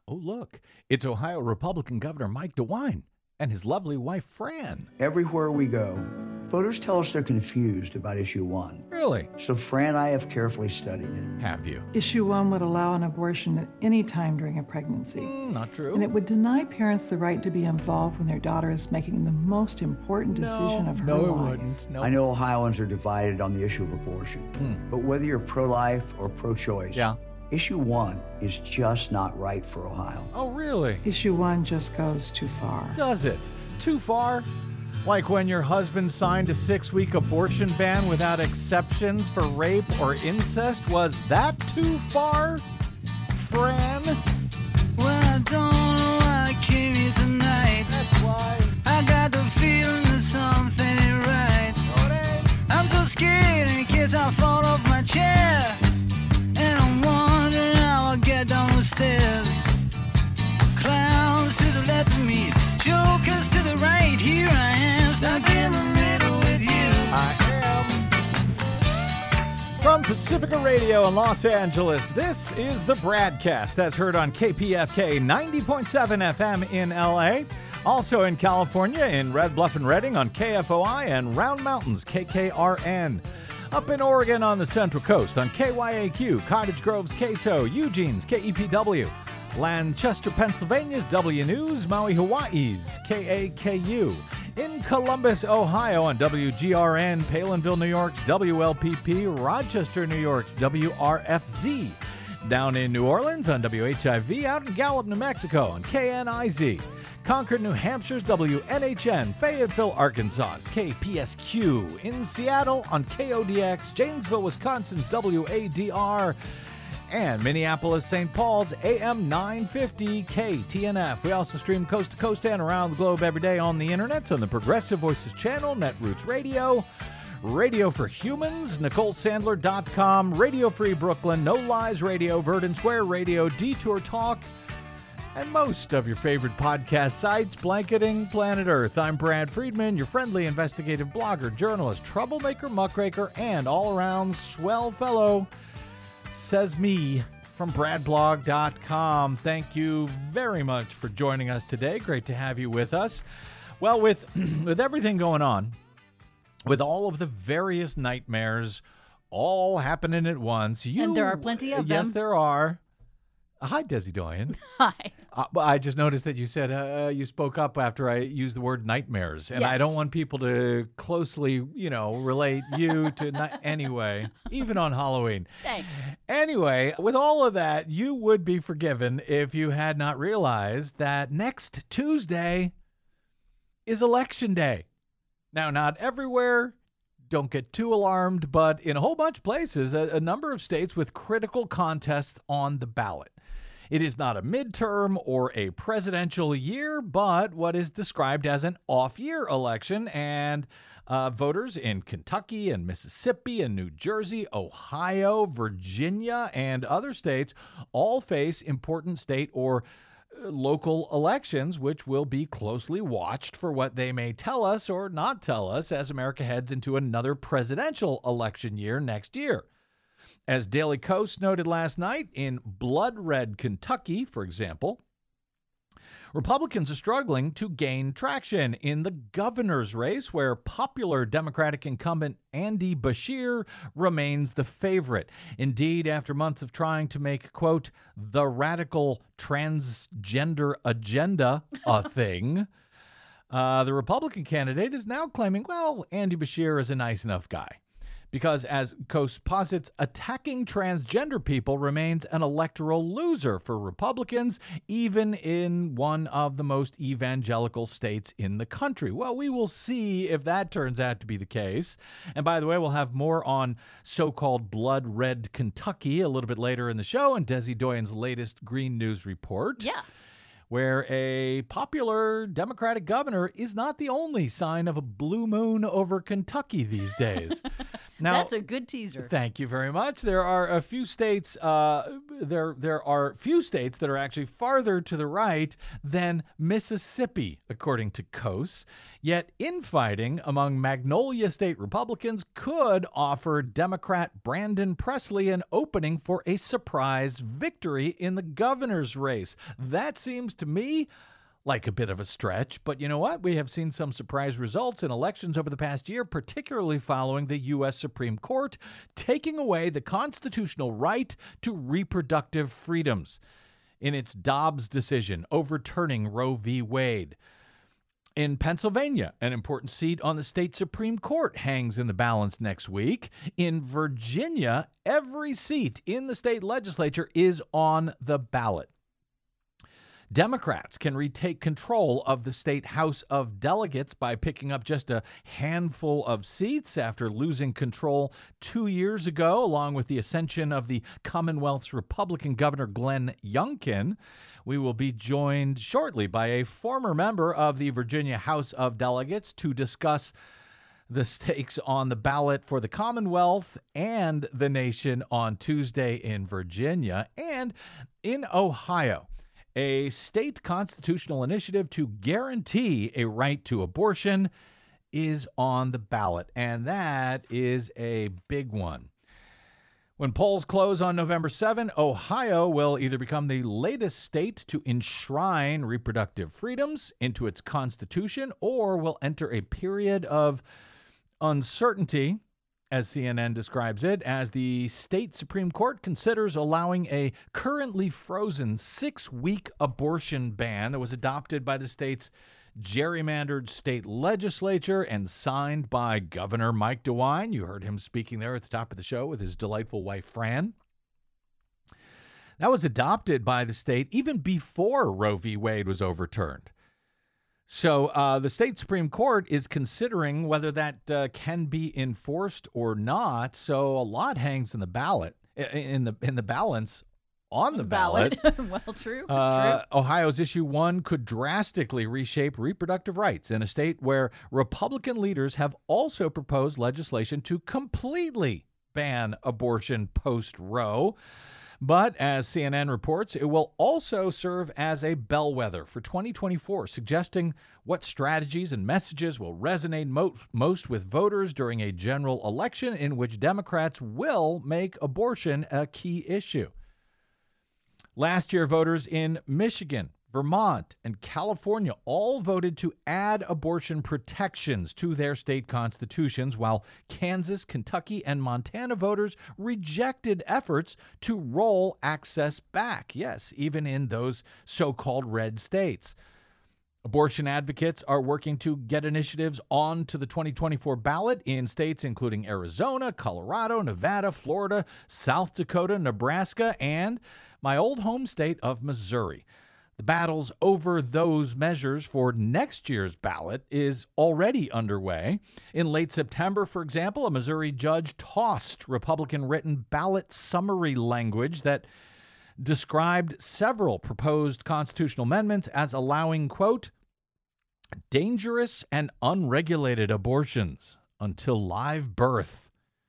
Oh, look, it's Ohio Republican Governor Mike DeWine and his lovely wife, Fran. Everywhere we go, voters tell us they're confused about Issue 1. Really? So Fran and I have carefully studied it. Have you? Issue 1 would allow an abortion at any time during a pregnancy. Not true. And it would deny parents the right to be involved when their daughter is making the most important decision of her no, life. it wouldn't. No. I know Ohioans are divided on the issue of abortion, but whether you're pro-life or pro-choice, Yeah. Issue 1 is just not right for Ohio. Oh, really? Issue 1 just goes too far. Does it? Too far? Like when your husband signed a 6-week abortion ban without exceptions for rape or incest? Was that too far, Fran? Well, I don't know why I came here tonight. That's why. I got the feeling that something ain't right. I'm so scared in case I fall off my chair. And I'm wondering how I'll get down the stairs. Clowns to the left of me, jokers to the right. Here I am, stuck in the middle with you. I am. From Pacifica Radio in Los Angeles, this is the Bradcast, as heard on KPFK 90.7 FM in LA. Also in California, in Red Bluff and Redding on KFOI and Round Mountains, KKRN. Up in Oregon on the Central Coast on KYAQ, Cottage Grove's KSO, Eugene's KEPW, Lancaster, Pennsylvania's W News, Maui, Hawaii's KAKU, in Columbus, Ohio on WGRN, Palinville, New York's WLPP, Rochester, New York's WRFZ, down in New Orleans on WHIV, out in Gallup, New Mexico on KNIZ, Concord, New Hampshire's WNHN, Fayetteville, Arkansas's KPSQ, in Seattle on KODX, Janesville, Wisconsin's WADR, and Minneapolis, St. Paul's AM 950 KTNF. We also stream coast to coast and around the globe every day on the internet on the Progressive Voices channel, Netroots Radio, Radio for Humans, NicoleSandler.com, Radio Free Brooklyn, No Lies Radio, Verdant Square Radio, Detour Talk, and most of your favorite podcast sites, blanketing planet Earth. I'm Brad Friedman, your friendly investigative blogger, journalist, troublemaker, muckraker, and all-around swell fellow, says me, from bradblog.com. Thank you very much for joining us today. Great to have you with us. Well, with everything going on, with all of the various nightmares all happening at once, and there are plenty of them. Yes, there are. Hi, Desi Doyen. Hi. I just noticed that you said you spoke up after I used the word nightmares, and I Yes. don't want people to closely, relate you to anyway, even on Halloween. Thanks. Anyway, with all of that, you would be forgiven if you had not realized that next Tuesday is Election Day. Now, not everywhere. Don't get too alarmed, but in a whole bunch of places, a number of states with critical contests on the ballot. It is not a midterm or a presidential year, but what is described as an off-year election, and voters in Kentucky and Mississippi and New Jersey, Ohio, Virginia, and other states all face important state or local elections, which will be closely watched for what they may tell us or not tell us as America heads into another presidential election year next year. As Daily Kos noted last night, in blood red Kentucky, for example, Republicans are struggling to gain traction in the governor's race, where popular Democratic incumbent Andy Beshear remains the favorite. Indeed, after months of trying to make, quote, the radical transgender agenda a thing, the Republican candidate is now claiming, well, Andy Beshear is a nice enough guy. Because, as Kos posits, attacking transgender people remains an electoral loser for Republicans, even in one of the most evangelical states in the country. Well, we will see if that turns out to be the case. And by the way, we'll have more on so-called blood red Kentucky a little bit later in the show and Desi Doyen's latest Green News report. Yeah. where a popular Democratic governor is not the only sign of a blue moon over Kentucky these days. Now, that's a good teaser. Thank you very much. There are a few states. There are few states that are actually farther to the right than Mississippi, according to COAS. Yet infighting among Magnolia State Republicans could offer Democrat Brandon Presley an opening for a surprise victory in the governor's race. That seems to me like a bit of a stretch, but you know what? We have seen some surprise results in elections over the past year, particularly following the U.S. Supreme Court taking away the constitutional right to reproductive freedoms in its Dobbs decision overturning Roe v. Wade. In Pennsylvania, an important seat on the state Supreme Court hangs in the balance next week. In Virginia, every seat in the state legislature is on the ballot. Democrats can retake control of the state House of Delegates by picking up just a handful of seats after losing control 2 years ago, along with the ascension of the Commonwealth's Republican Governor Glenn Youngkin. We will be joined shortly by a former member of the Virginia House of Delegates to discuss the stakes on the ballot for the Commonwealth and the nation on Tuesday in Virginia. And in Ohio, a state constitutional initiative to guarantee a right to abortion is on the ballot, and that is a big one. When polls close on November 7, Ohio will either become the latest state to enshrine reproductive freedoms into its constitution or will enter a period of uncertainty, as CNN describes it, as the state Supreme Court considers allowing a currently frozen 6-week abortion ban that was adopted by the state's gerrymandered state legislature and signed by Governor Mike DeWine. You heard him speaking there at the top of the show with his delightful wife, Fran. That was adopted by the state even before Roe v. Wade was overturned. So the state Supreme Court is considering whether that can be enforced or not. So a lot hangs in the ballot, in the balance on the ballot. Well, true. Ohio's issue 1 could drastically reshape reproductive rights in a state where Republican leaders have also proposed legislation to completely ban abortion post-Roe. But as CNN reports, it will also serve as a bellwether for 2024, suggesting what strategies and messages will resonate most with voters during a general election in which Democrats will make abortion a key issue. Last year, voters in Michigan, Vermont, and California all voted to add abortion protections to their state constitutions, while Kansas, Kentucky, and Montana voters rejected efforts to roll access back. Yes, even in those so-called red states. Abortion advocates are working to get initiatives onto the 2024 ballot in states including Arizona, Colorado, Nevada, Florida, South Dakota, Nebraska, and my old home state of Missouri. The battles over those measures for next year's ballot is already underway. In late September, for example, a Missouri judge tossed Republican-written ballot summary language that described several proposed constitutional amendments as allowing, quote, dangerous and unregulated abortions until live birth.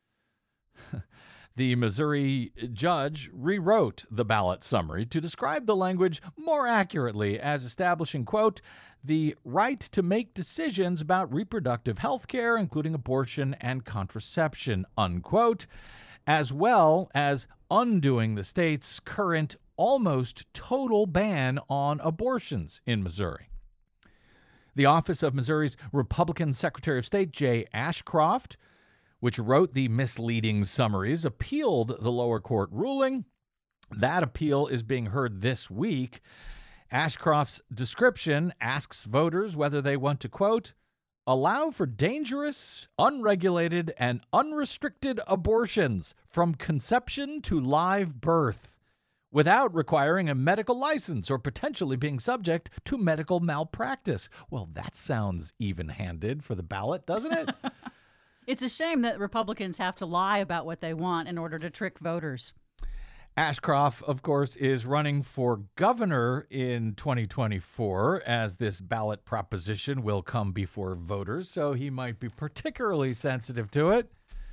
The Missouri judge rewrote the ballot summary to describe the language more accurately as establishing, quote, the right to make decisions about reproductive health care, including abortion and contraception, unquote, as well as undoing the state's current almost total ban on abortions in Missouri. The office of Missouri's Republican Secretary of State, Jay Ashcroft, which wrote the misleading summaries, appealed the lower court ruling. That appeal is being heard this week. Ashcroft's description asks voters whether they want to, quote, allow for dangerous, unregulated, and unrestricted abortions from conception to live birth without requiring a medical license or potentially being subject to medical malpractice. Well, that sounds even-handed for the ballot, doesn't it? It's a shame that Republicans have to lie about what they want in order to trick voters. Ashcroft, of course, is running for governor in 2024, as this ballot proposition will come before voters, so he might be particularly sensitive to it.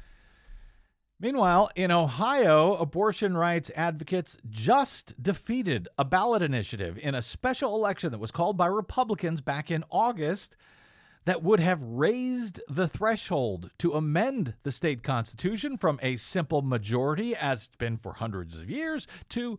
Meanwhile, in Ohio, abortion rights advocates just defeated a ballot initiative in a special election that was called by Republicans back in August that would have raised the threshold to amend the state constitution from a simple majority, as it's been for hundreds of years, to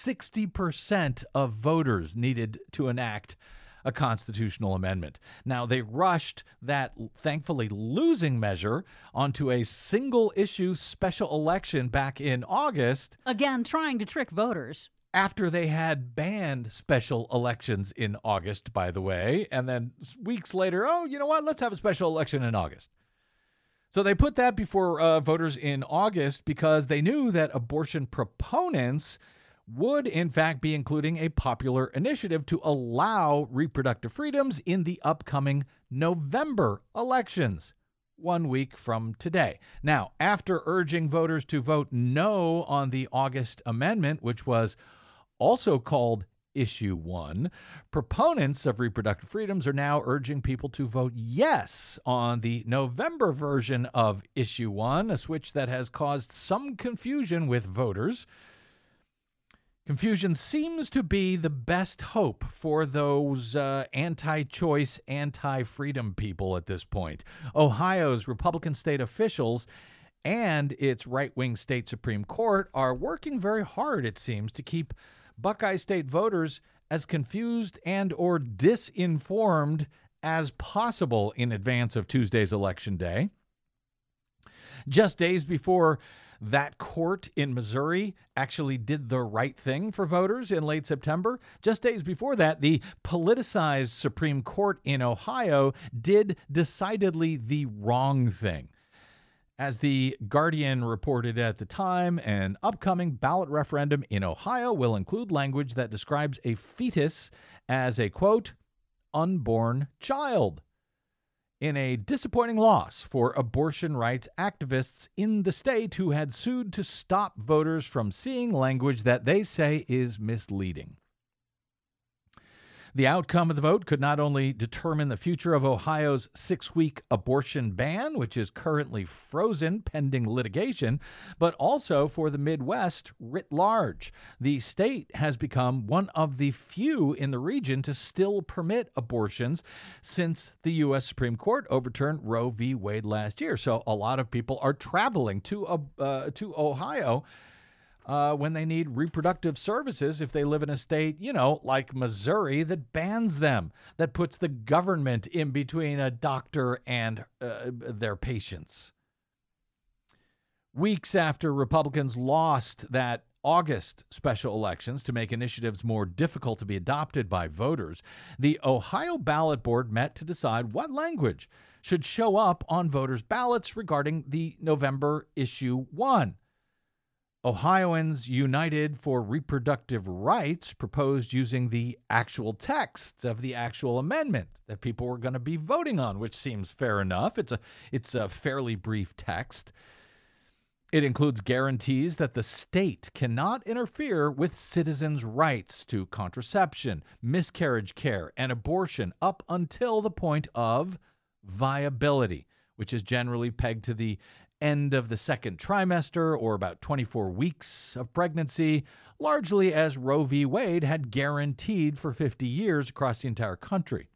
60% of voters needed to enact a constitutional amendment. Now, they rushed that thankfully losing measure onto a single-issue special election back in August. Again, trying to trick voters. After they had banned special elections in August, by the way, and then weeks later, oh, you know what, let's have a special election in August. So they put that before voters in August because they knew that abortion proponents would, in fact, be including a popular initiative to allow reproductive freedoms in the upcoming November elections, 1 week from today. Now, after urging voters to vote no on the August amendment, which was also called Issue 1, proponents of reproductive freedoms are now urging people to vote yes on the November version of Issue 1, a switch that has caused some confusion with voters. Confusion seems to be the best hope for those anti-choice, anti-freedom people at this point. Ohio's Republican state officials and its right-wing state Supreme Court are working very hard, it seems, to keep Buckeye State voters as confused and or disinformed as possible in advance of Tuesday's election day. Just days before that court in Missouri actually did the right thing for voters in late September, just days before that, the politicized Supreme Court in Ohio did decidedly the wrong thing. As the Guardian reported at the time, an upcoming ballot referendum in Ohio will include language that describes a fetus as a, quote, unborn child. In a disappointing loss for abortion rights activists in the state who had sued to stop voters from seeing language that they say is misleading. The outcome of the vote could not only determine the future of Ohio's 6-week abortion ban, which is currently frozen pending litigation, but also for the Midwest writ large. The state has become one of the few in the region to still permit abortions since the U.S. Supreme Court overturned Roe v. Wade last year. So a lot of people are traveling to Ohio when they need reproductive services if they live in a state, like Missouri, that bans them, that puts the government in between a doctor and their patients. Weeks after Republicans lost that August special elections to make initiatives more difficult to be adopted by voters, the Ohio Ballot Board met to decide what language should show up on voters' ballots regarding the November Issue 1. Ohioans United for Reproductive Rights proposed using the actual texts of the actual amendment that people were going to be voting on, which seems fair enough. It's a fairly brief text. It includes guarantees that the state cannot interfere with citizens' rights to contraception, miscarriage care, and abortion up until the point of viability, which is generally pegged to the end of the second trimester or about 24 weeks of pregnancy, largely as Roe v. Wade had guaranteed for 50 years across the entire country.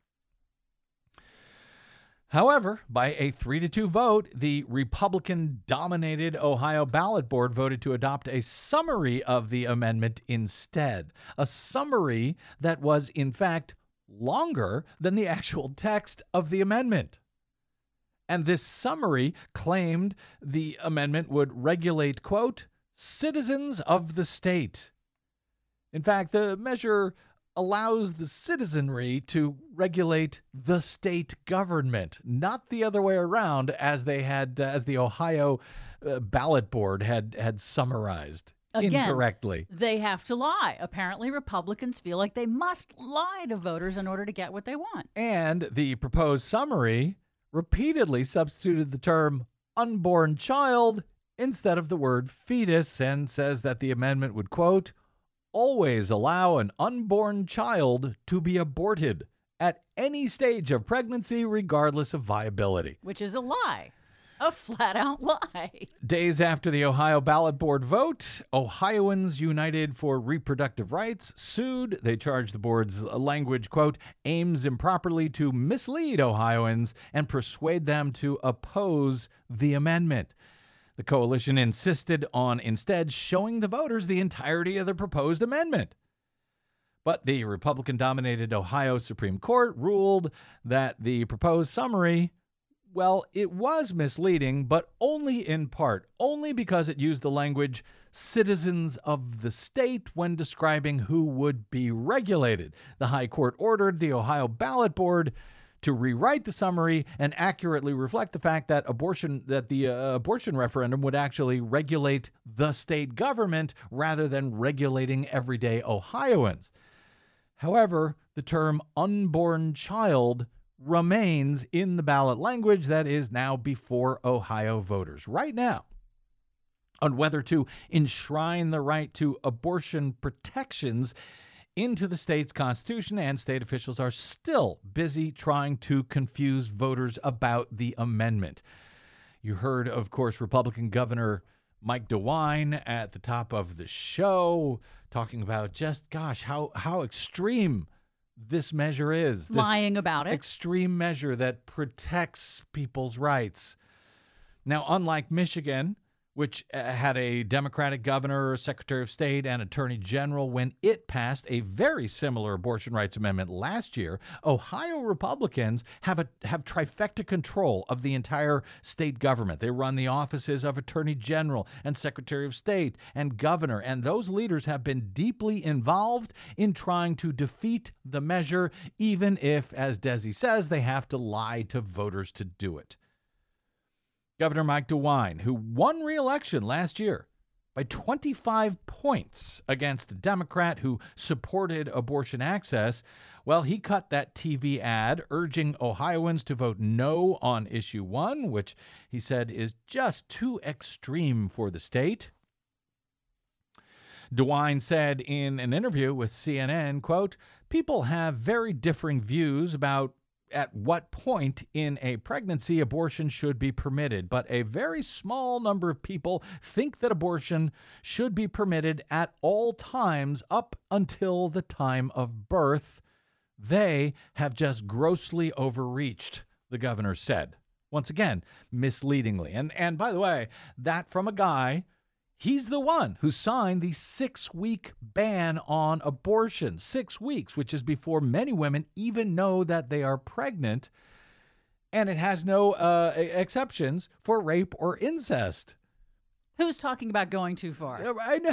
However, by a 3-2 vote, the Republican-dominated Ohio Ballot Board voted to adopt a summary of the amendment instead, a summary that was, in fact, longer than the actual text of the amendment. And this summary claimed the amendment would regulate, quote, citizens of the state. In fact, the measure allows the citizenry to regulate the state government, not the other way around, as they had, as the Ohio Ballot Board had summarized. Again, incorrectly. They have to lie. Apparently, Republicans feel like they must lie to voters in order to get what they want. And the proposed summary repeatedly substituted the term unborn child instead of the word fetus, and says that the amendment would, quote, always allow an unborn child to be aborted at any stage of pregnancy, regardless of viability. Which is a lie. A flat-out lie. Days after the Ohio ballot board vote, Ohioans United for Reproductive Rights sued. They charged the board's language, quote, aims improperly to mislead Ohioans and persuade them to oppose the amendment. The coalition insisted on instead showing the voters the entirety of the proposed amendment. But the Republican-dominated Ohio Supreme Court ruled that the proposed summary, well, it was misleading, but only in part, only because it used the language citizens of the state when describing who would be regulated. The High Court ordered the Ohio ballot board to rewrite the summary and accurately reflect the fact that the abortion referendum would actually regulate the state government rather than regulating everyday Ohioans. However, the term unborn child remains in the ballot language that is now before Ohio voters right now. On whether to enshrine the right to abortion protections into the state's constitution, and state officials are still busy trying to confuse voters about the amendment. You heard, of course, Republican Governor Mike DeWine at the top of the show talking about just, gosh, how extreme this measure is. This lying about it. Extreme measure that protects people's rights. Now, unlike Michigan, which had a Democratic governor, secretary of state, and attorney general when it passed a very similar abortion rights amendment last year, Ohio Republicans have trifecta control of the entire state government. They run the offices of attorney general and secretary of state and governor, and those leaders have been deeply involved in trying to defeat the measure, even if, as Desi says, they have to lie to voters to do it. Governor Mike DeWine, who won re-election last year by 25 points against a Democrat who supported abortion access, well, he cut that TV ad urging Ohioans to vote no on Issue 1, which he said is just too extreme for the state. DeWine said in an interview with CNN, quote, people have very differing views about at what point in a pregnancy abortion should be permitted, but a very small number of people think that abortion should be permitted at all times up until the time of birth. They have just grossly overreached, the governor said. Once again, misleadingly. And by the way, that from a guy, he's the one who signed the 6-week ban on abortion. 6 weeks, which is before many women even know that they are pregnant. And it has no exceptions for rape or incest. Who's talking about going too far? I know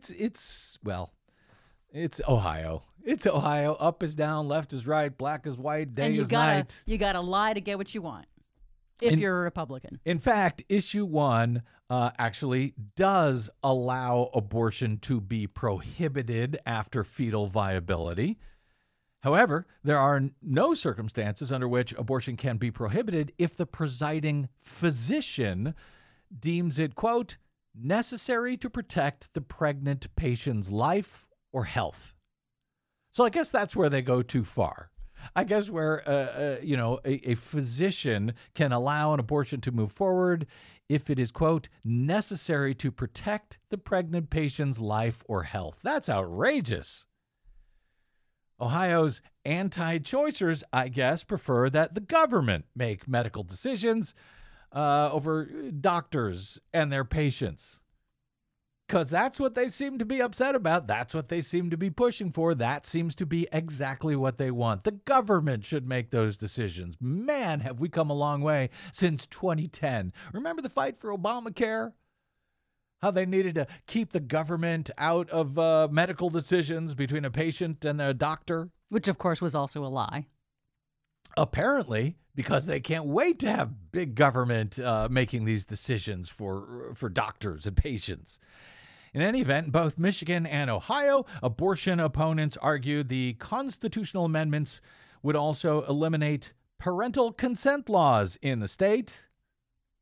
it's Ohio. It's Ohio. Up is down, left is right, black is white, day is night. You gotta lie to get what you want. If you're a Republican. In fact, Issue 1 actually does allow abortion to be prohibited after fetal viability. However, there are no circumstances under which abortion can be prohibited if the presiding physician deems it, quote, necessary to protect the pregnant patient's life or health. So I guess that's where they go too far. I guess where, a physician can allow an abortion to move forward if it is, quote, necessary to protect the pregnant patient's life or health. That's outrageous. Ohio's anti-choicers, I guess, prefer that the government make medical decisions over doctors and their patients. Because that's what they seem to be upset about. That's what they seem to be pushing for. That seems to be exactly what they want. The government should make those decisions. Man, have we come a long way since 2010. Remember the fight for Obamacare? How they needed to keep the government out of medical decisions between a patient and a doctor? Which, of course, was also a lie. Apparently, because they can't wait to have big government making these decisions for doctors and patients. In any event, both Michigan and Ohio, abortion opponents argue the constitutional amendments would also eliminate parental consent laws in the state.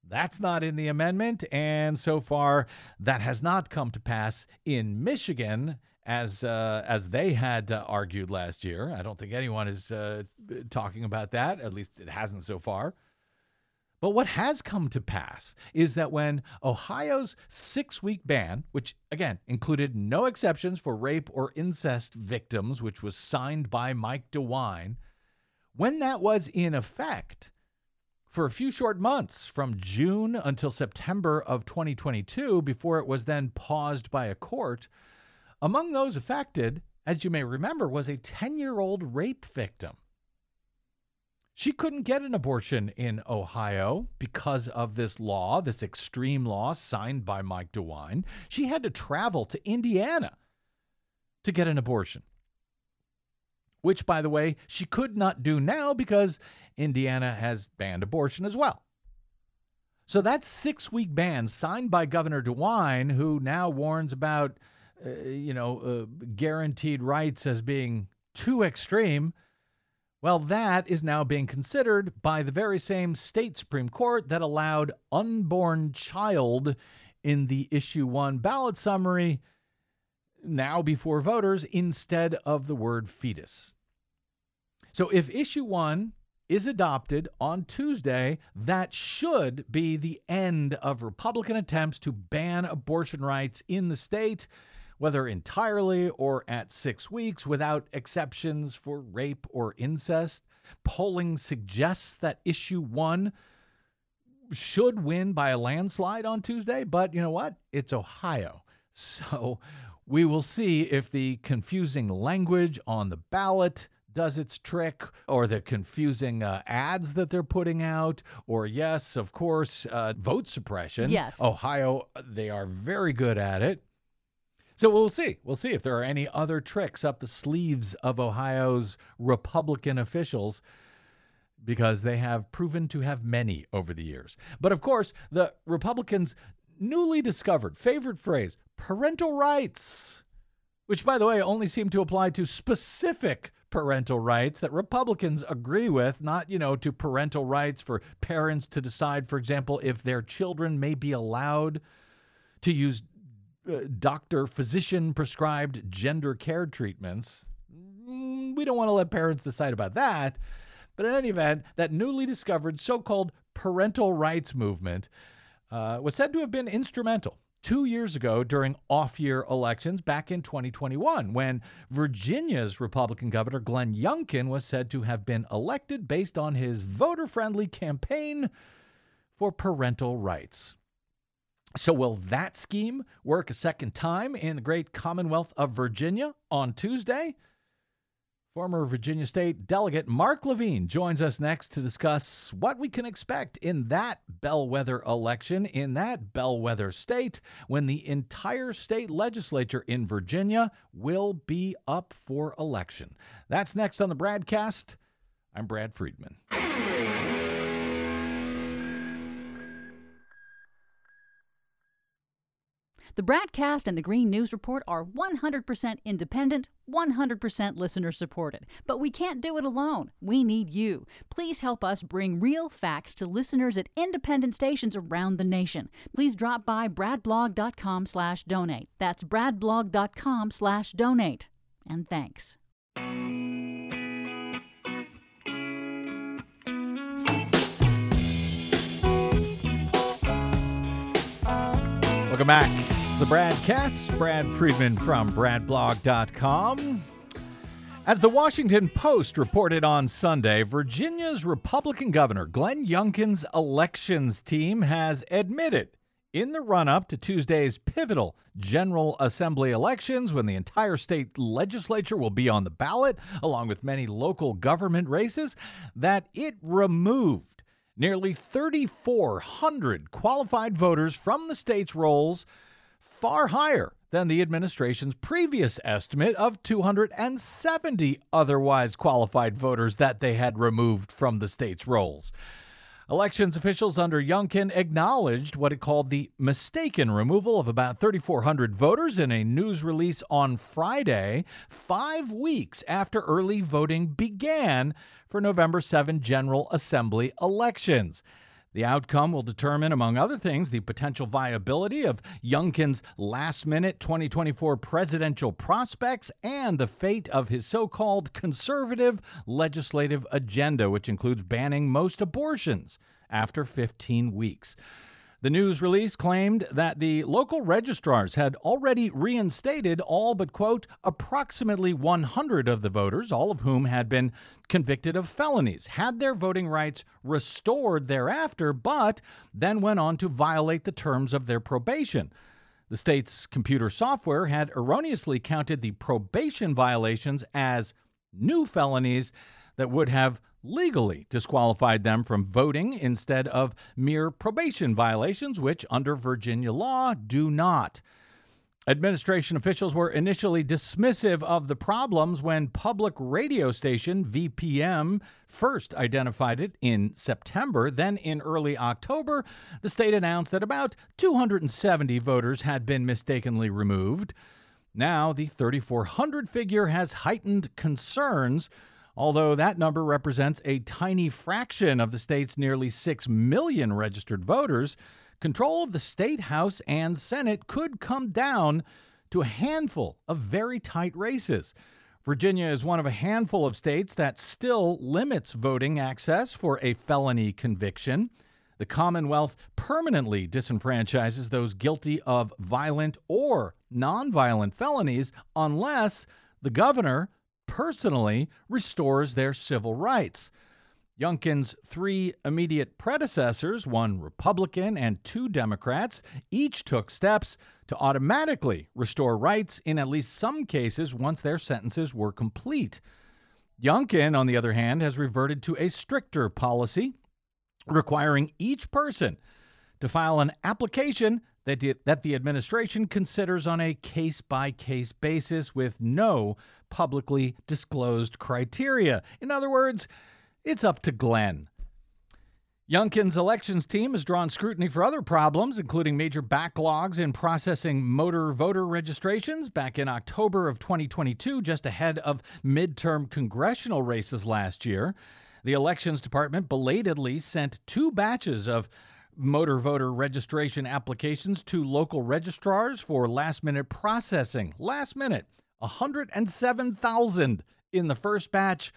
That's not in the amendment, and so far that has not come to pass in Michigan as they had argued last year. I don't think anyone is talking about that. At least it hasn't so far. But what has come to pass is that when Ohio's 6-week ban, which again included no exceptions for rape or incest victims, which was signed by Mike DeWine, when that was in effect for a few short months from June until September of 2022, before it was then paused by a court, among those affected, as you may remember, was a 10-year-old rape victim. She couldn't get an abortion in Ohio because of this law, this extreme law signed by Mike DeWine. She had to travel to Indiana to get an abortion, which, by the way, she could not do now because Indiana has banned abortion as well. So that 6-week ban signed by Governor DeWine, who now warns about, guaranteed rights as being too extreme, well, that is now being considered by the very same state Supreme Court that allowed unborn child in the Issue 1 ballot summary now before voters instead of the word fetus. So if Issue 1 is adopted on Tuesday, that should be the end of Republican attempts to ban abortion rights in the state, whether entirely or at 6 weeks, without exceptions for rape or incest. Polling suggests that Issue 1 should win by a landslide on Tuesday, but you know what? It's Ohio. So we will see if the confusing language on the ballot does its trick, or the confusing ads that they're putting out, or yes, of course, vote suppression. Yes. Ohio, they are very good at it. So we'll see. We'll see if there are any other tricks up the sleeves of Ohio's Republican officials, because they have proven to have many over the years. But of course, the Republicans' newly discovered favorite phrase, parental rights, which, by the way, only seem to apply to specific parental rights that Republicans agree with, not, to parental rights for parents to decide, for example, if their children may be allowed to use physician prescribed gender care treatments. We don't want to let parents decide about that. But in any event, that newly discovered so-called parental rights movement was said to have been instrumental 2 years ago during off-year elections back in 2021, when Virginia's Republican Governor Glenn Youngkin was said to have been elected based on his voter-friendly campaign for parental rights. So will that scheme work a second time in the great Commonwealth of Virginia on Tuesday? Former Virginia State Delegate Mark Levine joins us next to discuss what we can expect in that bellwether election in that bellwether state when the entire state legislature in Virginia will be up for election. That's next on the Bradcast. I'm Brad Friedman. The Bradcast and the Green News Report are 100% independent, 100% listener-supported. But we can't do it alone. We need you. Please help us bring real facts to listeners at independent stations around the nation. Please drop by bradblog.com/donate. That's bradblog.com/donate. And thanks. Welcome back. The Bradcast, Brad Friedman from bradblog.com. As the Washington Post reported on Sunday, Virginia's Republican Governor Glenn Youngkin's elections team has admitted in the run-up to Tuesday's pivotal General Assembly elections, when the entire state legislature will be on the ballot, along with many local government races, that it removed nearly 3,400 qualified voters from the state's rolls, far higher than the administration's previous estimate of 270 otherwise qualified voters that they had removed from the state's rolls. Elections officials under Youngkin acknowledged what it called the mistaken removal of about 3,400 voters in a news release on Friday, 5 weeks after early voting began for November 7 General Assembly elections. The outcome will determine, among other things, the potential viability of Youngkin's last-minute 2024 presidential prospects and the fate of his so-called conservative legislative agenda, which includes banning most abortions after 15 weeks. The news release claimed that the local registrars had already reinstated all but, quote, approximately 100 of the voters, all of whom had been convicted of felonies, had their voting rights restored thereafter, but then went on to violate the terms of their probation. The state's computer software had erroneously counted the probation violations as new felonies that would have legally disqualified them from voting instead of mere probation violations, which under Virginia law do not. Administration officials were initially dismissive of the problems when public radio station VPM first identified it in September. Then in early October, the state announced that about 270 voters had been mistakenly removed. Now the 3,400 figure has heightened concerns. Although that number represents a tiny fraction of the state's nearly 6 million registered voters, control of the state House and Senate could come down to a handful of very tight races. Virginia is one of a handful of states that still limits voting access for a felony conviction. The Commonwealth permanently disenfranchises those guilty of violent or nonviolent felonies unless the governor personally restores their civil rights. Youngkin's 3 immediate predecessors, 1 Republican and 2 Democrats, each took steps to automatically restore rights in at least some cases once their sentences were complete. Youngkin, on the other hand, has reverted to a stricter policy requiring each person to file an application that the administration considers on a case-by-case basis with no publicly disclosed criteria. In other words, it's up to Glenn. Youngkin's elections team has drawn scrutiny for other problems, including major backlogs in processing motor voter registrations back in October of 2022, just ahead of midterm congressional races last year. The Elections Department belatedly sent 2 batches of motor voter registration applications to local registrars for last-minute processing. Last minute, 107,000 in the first batch,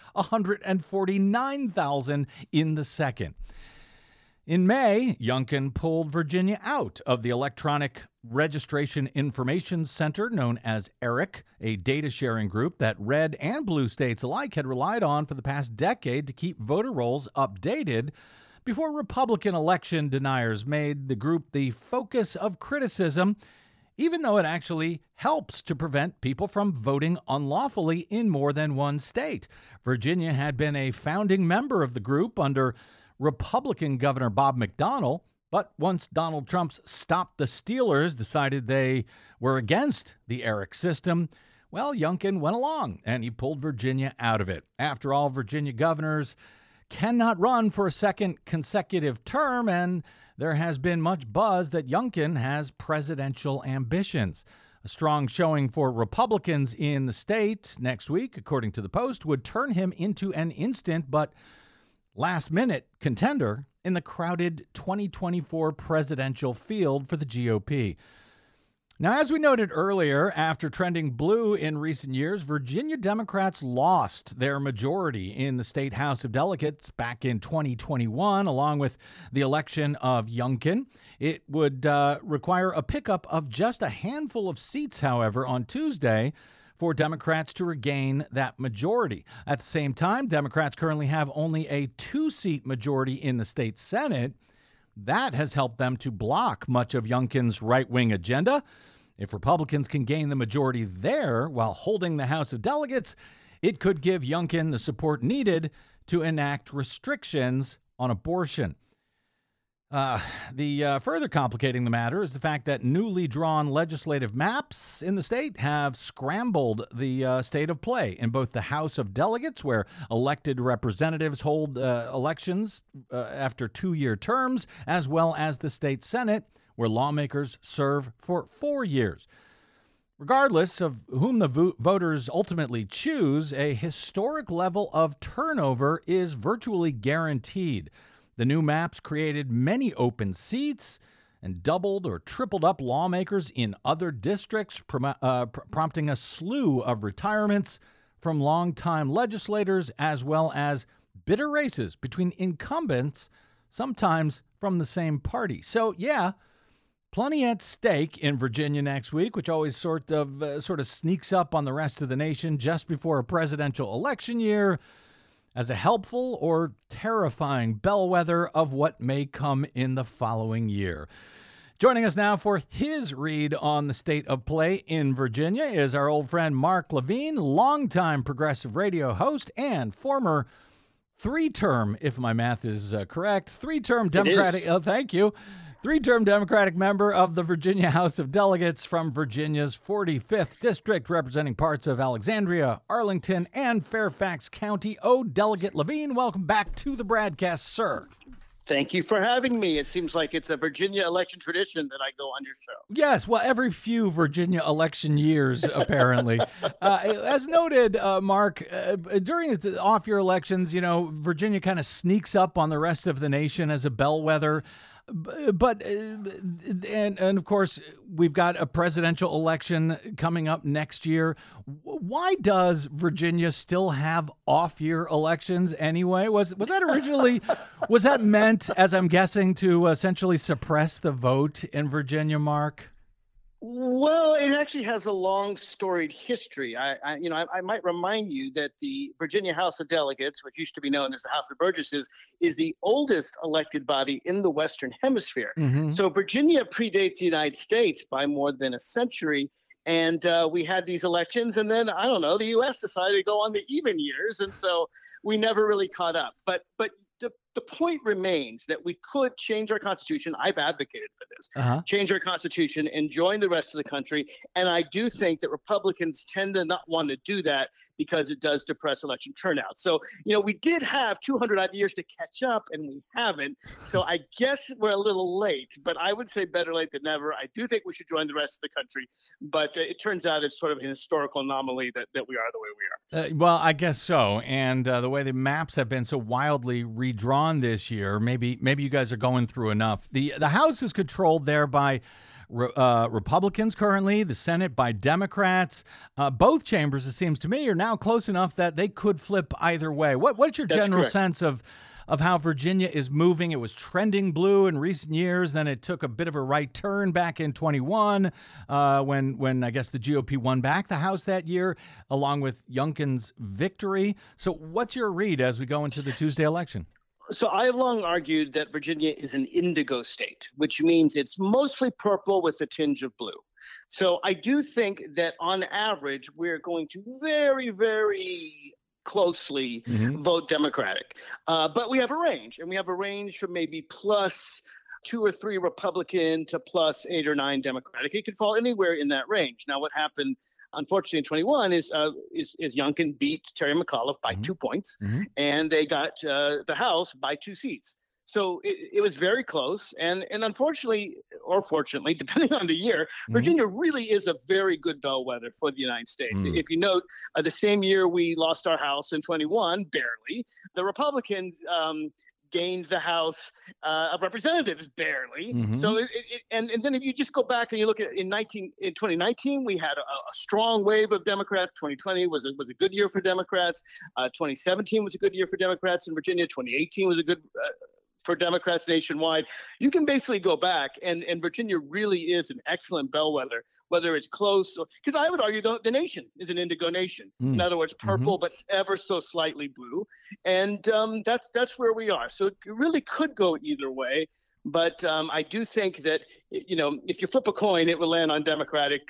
149,000 in the second. In May, Youngkin pulled Virginia out of the Electronic Registration Information Center, known as ERIC, a data-sharing group that red and blue states alike had relied on for the past decade to keep voter rolls updated before Republican election deniers made the group the focus of criticism, even though it actually helps to prevent people from voting unlawfully in more than one state. Virginia had been a founding member of the group under Republican Governor Bob McDonnell, but once Donald Trump's Stop the Stealers decided they were against the ERIC system, well, Youngkin went along and he pulled Virginia out of it. After all, Virginia governors cannot run for a second consecutive term, and there has been much buzz that Youngkin has presidential ambitions. A strong showing for Republicans in the state next week, according to the Post, would turn him into an instant but last-minute contender in the crowded 2024 presidential field for the GOP. Now, as we noted earlier, after trending blue in recent years, Virginia Democrats lost their majority in the state House of Delegates back in 2021, along with the election of Youngkin. It would require a pickup of just a handful of seats, however, on Tuesday for Democrats to regain that majority. At the same time, Democrats currently have only a 2-seat majority in the state Senate. That has helped them to block much of Youngkin's right-wing agenda. If Republicans can gain the majority there while holding the House of Delegates, it could give Youngkin the support needed to enact restrictions on abortion. Further complicating the matter is the fact that newly drawn legislative maps in the state have scrambled the state of play in both the House of Delegates, where elected representatives hold elections after 2-year terms, as well as the state Senate, where lawmakers serve for 4 years. Regardless of whom the voters ultimately choose, a historic level of turnover is virtually guaranteed. The new maps created many open seats and doubled or tripled up lawmakers in other districts, prompting a slew of retirements from longtime legislators, as well as bitter races between incumbents, sometimes from the same party. So, yeah, plenty at stake in Virginia next week, which always sort of sneaks up on the rest of the nation just before a presidential election year as a helpful or terrifying bellwether of what may come in the following year. Joining us now for his read on the state of play in Virginia is our old friend Mark Levine, longtime progressive radio host and former three-term, if my math is correct, three-term Democratic, thank you, three-term Democratic member of the Virginia House of Delegates from Virginia's 45th District, representing parts of Alexandria, Arlington, and Fairfax County. Delegate Levine, welcome back to the BradCast, sir. Thank you for having me. It seems like it's a Virginia election tradition that I go on your show. Yes, well, every few Virginia election years, apparently. As noted, Mark, during its off-year elections, Virginia kind of sneaks up on the rest of the nation as a bellwether. But and of course, we've got a presidential election coming up next year. Why does Virginia still have off-year elections anyway? Was that originally was that meant, as I'm guessing, to essentially suppress the vote in Virginia, Mark? Well, it actually has a long storied history. I might remind you that the Virginia House of Delegates, which used to be known as the House of Burgesses, is the oldest elected body in the Western Hemisphere. Mm-hmm. So Virginia predates the United States by more than a century. And we had these elections, and then, I don't know, the U.S. decided to go on the even years, and so we never really caught up. But the point remains that we could change our Constitution. I've advocated for this. Change our Constitution and join the rest of the country. And I do think that Republicans tend to not want to do that because it does depress election turnout. So, we did have 200 odd years to catch up, and we haven't. So I guess we're a little late, but I would say better late than never. I do think we should join the rest of the country. But it turns out it's sort of an historical anomaly that we are the way we are. Well, I guess so. And the way the maps have been so wildly redrawn this year, maybe you guys are going through enough. The House is controlled there by Republicans currently, the Senate by Democrats. Both chambers, it seems to me, are now close enough that they could flip either way. What's your general sense of how Virginia is moving? It was trending blue in recent years, then it took a bit of a right turn back in 21 when I guess the GOP won back the House that year, along with Youngkin's victory. So what's your read as we go into the Tuesday election? So I have long argued that Virginia is an indigo state, which means it's mostly purple with a tinge of blue. So I do think that on average, we're going to very, very closely vote Democratic. But we have a range, and we have a range from maybe plus 2 or 3 Republican to plus 8 or 9 Democratic. It could fall anywhere in that range. Now, what happened, unfortunately, in 21 is Youngkin beat Terry McAuliffe by 2 points, and they got the House by 2 seats. So it was very close. And unfortunately, or fortunately, depending on the year, Virginia really is a very good bellwether for the United States. If you note, the same year we lost our House in 21, barely, the Republicans gained the House of Representatives barely. So, and then if you just go back and you look at in 2019, we had a strong wave of Democrats. 2020 was a good year for Democrats. 2017 was a good year for Democrats in Virginia. 2018 was a good for Democrats nationwide. You can basically go back, and Virginia really is an excellent bellwether, whether it's close, because I would argue the nation is an indigo nation. In other words, purple, but ever so slightly blue. And that's where we are. So it really could go either way. But I do think that, if you flip a coin, it will land on Democratic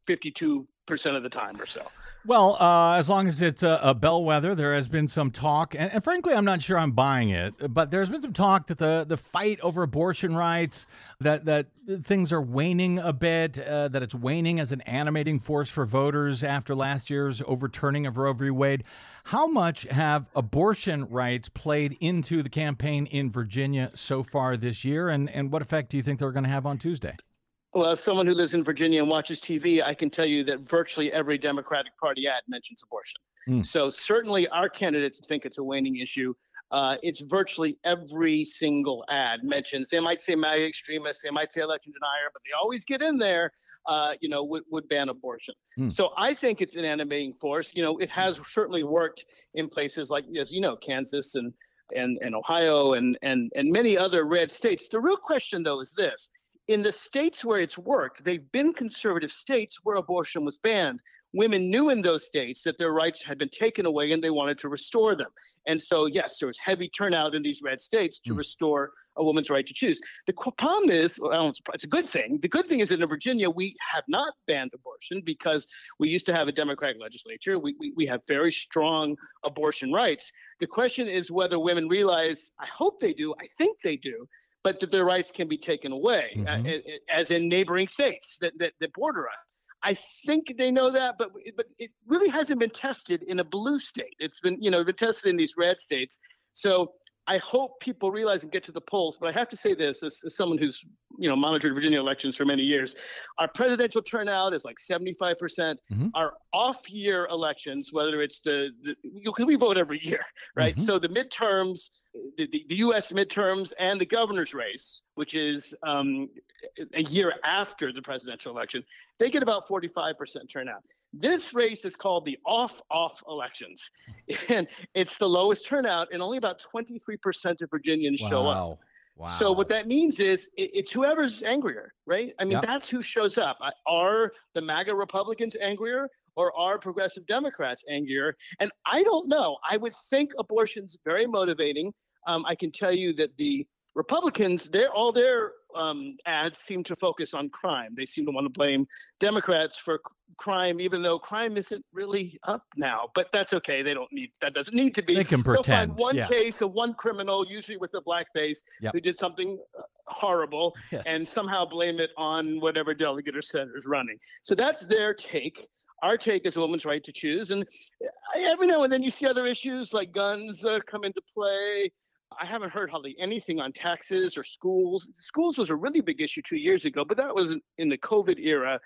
52% of the time or so. Well, as long as it's a bellwether, there has been some talk, and frankly, I'm not sure I'm buying it, but there's been some talk that the fight over abortion rights, that things are waning a bit, that it's waning as an animating force for voters after last year's overturning of Roe v. Wade. How much have abortion rights played into the campaign in Virginia so far this year, and what effect do you think they're going to have on Tuesday? Well, as someone who lives in Virginia and watches TV, I can tell you that virtually every Democratic Party ad mentions abortion. So certainly our candidates think it's a waning issue. it's virtually every single ad mentions. They might say MAGA extremists, they might say election denier, but they always get in there, would ban abortion. So I think it's an animating force. It has certainly worked in places like, as you know, Kansas and Ohio and many other red states. The real question, though, is this. In the states where it's worked, they've been conservative states where abortion was banned. Women knew in those states that their rights had been taken away and they wanted to restore them. And so, yes, there was heavy turnout in these red states to restore a woman's right to choose. The problem is, it's a good thing. The good thing is that in Virginia, we have not banned abortion because we used to have a Democratic legislature. We have very strong abortion rights. The question is whether women realize, I hope they do, I think they do, but that their rights can be taken away, as in neighboring states that border us. I think they know that, but it really hasn't been tested in a blue state. It's been, been tested in these red states. So I hope people realize and get to the polls. But I have to say this, as someone who's, monitored Virginia elections for many years, our presidential turnout is like 75%. Our off-year elections, whether it's because we vote every year, right? So the midterms, the U.S. midterms and the governor's race, which is a year after the presidential election, they get about 45% turnout. This race is called the off-off elections, and it's the lowest turnout, and only about 23% of Virginians show up. Wow. So what that means is it's whoever's angrier, right? I mean, that's who shows up. Are the MAGA Republicans angrier, or are progressive Democrats angrier? And I don't know. I would think abortion's very motivating. I can tell you that the Republicans, all their ads seem to focus on crime. They seem to want to blame Democrats for crime, even though crime isn't really up now. But that's okay. That doesn't need to be. They can pretend. They'll find one case of one criminal, usually with a blackface, who did something horrible, and somehow blame it on whatever delegate or senator is running. So that's their take. Our take is a woman's right to choose. And every now and then you see other issues like guns come into play. I haven't heard hardly anything on taxes or schools. Schools was a really big issue 2 years ago, but that was in the COVID era.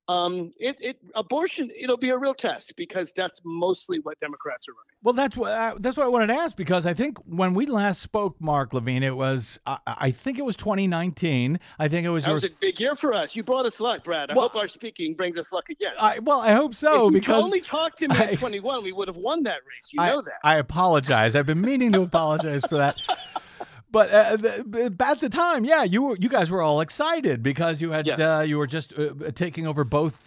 Abortion, it'll be a real test because that's mostly what Democrats are running. Well, that's what I wanted to ask, because I think when we last spoke, Mark Levine, it was I think it was 2019. I think it was. That was a big year for us. You brought us luck, Brad. I hope our speaking brings us luck again. I hope so. If because you only talked to me at 21, we would have won that race. You know that. I apologize. I've been meaning to apologize for that. But at the time, you guys were all excited because you had you were just taking over both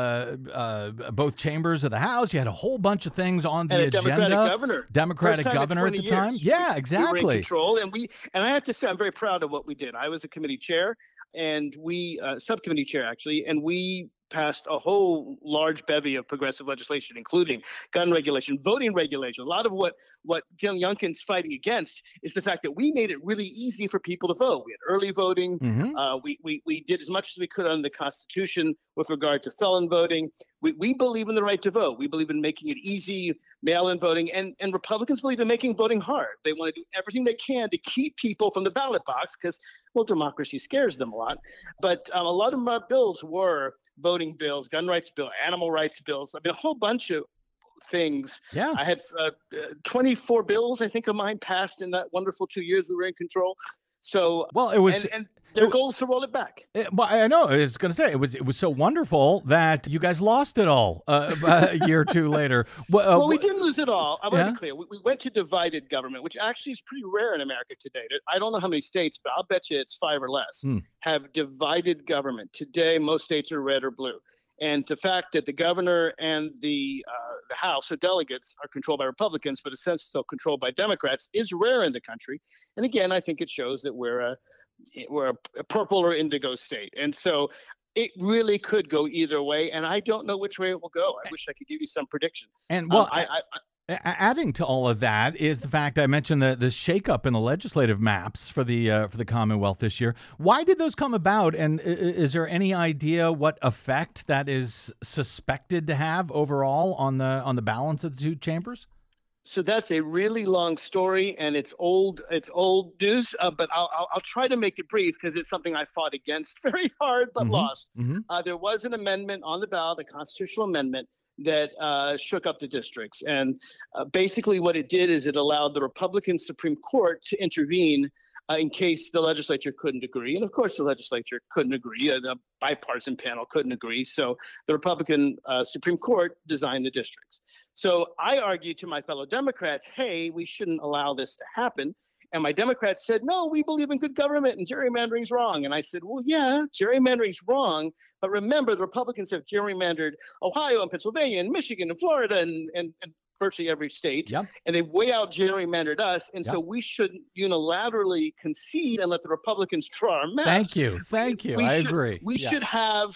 chambers of the House. You had a whole bunch of things on the agenda. Democratic governor at the time. Yeah, exactly. We were in control, and I have to say I'm very proud of what we did. I was a committee chair, and subcommittee chair actually, and we passed a whole large bevy of progressive legislation, including gun regulation, voting regulation. A lot of what Gil Youngkin's fighting against is the fact that we made it really easy for people to vote. We had early voting. We did as much as we could under the Constitution with regard to felon voting. We believe in the right to vote. We believe in making it easy, mail-in voting, and Republicans believe in making voting hard. They want to do everything they can to keep people from the ballot box because, well, democracy scares them a lot. But a lot of our bills were voting bills, gun rights bill, animal rights bills. I mean, a whole bunch of things. Yeah. I had 24 bills, I think, of mine passed in that wonderful 2 years we were in control. So, well, it was, and their goal is to roll it back. Well, I know. I was going to say it was so wonderful that you guys lost it all a year or two later. Well, we didn't lose it all. I want to be clear. We went to divided government, which actually is pretty rare in America today. I don't know how many states, but I'll bet you it's 5 or less have divided government. Today, most states are red or blue. And the fact that the governor and the House of Delegates are controlled by Republicans, but essentially still controlled by Democrats, is rare in the country. And again, I think it shows that we're a purple or indigo state. And so it really could go either way. And I don't know which way it will go. I wish I could give you some prediction. And well, adding to all of that is the fact I mentioned the shakeup in the legislative maps for the Commonwealth this year. Why did those come about? And is there any idea what effect that is suspected to have overall on the balance of the two chambers? So that's a really long story, and it's old news. But I'll try to make it brief because it's something I fought against very hard but lost. There was an amendment on the ballot, a constitutional amendment, that shook up the districts. And basically what it did is it allowed the Republican Supreme Court to intervene in case the legislature couldn't agree. And of course, the legislature couldn't agree. The bipartisan panel couldn't agree. So the Republican Supreme Court designed the districts. So I argued to my fellow Democrats, hey, we shouldn't allow this to happen. And my Democrats said, no, we believe in good government and gerrymandering's wrong. And I said, well, yeah, gerrymandering's wrong. But remember, the Republicans have gerrymandered Ohio and Pennsylvania and Michigan and Florida and virtually every state. Yep. And they've way out gerrymandered us. And Yep. so we shouldn't unilaterally concede and let the Republicans draw our maps. Thank you. I agree. We should have,